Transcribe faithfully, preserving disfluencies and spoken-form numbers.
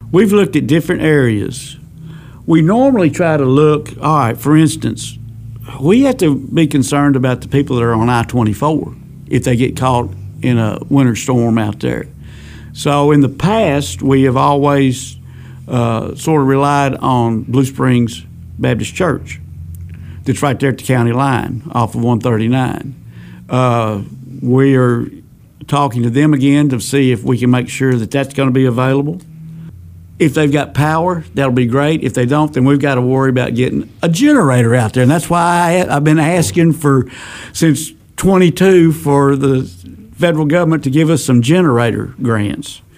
we've looked at different areas. We normally try to look, all right, for instance, we have to be concerned about the people that are on I twenty-four if they get caught in a winter storm out there. So in the past, we have always uh, sort of relied on Blue Springs Baptist Church that's right there at the county line off of one thirty-nine. Uh, we are talking to them again to see if we can make sure that that's going to be available. If they've got power, that'll be great. If they don't, then we've got to worry about getting a generator out there. And that's why I, I've been asking for, since twenty-two, for the federal government to give us some generator grants.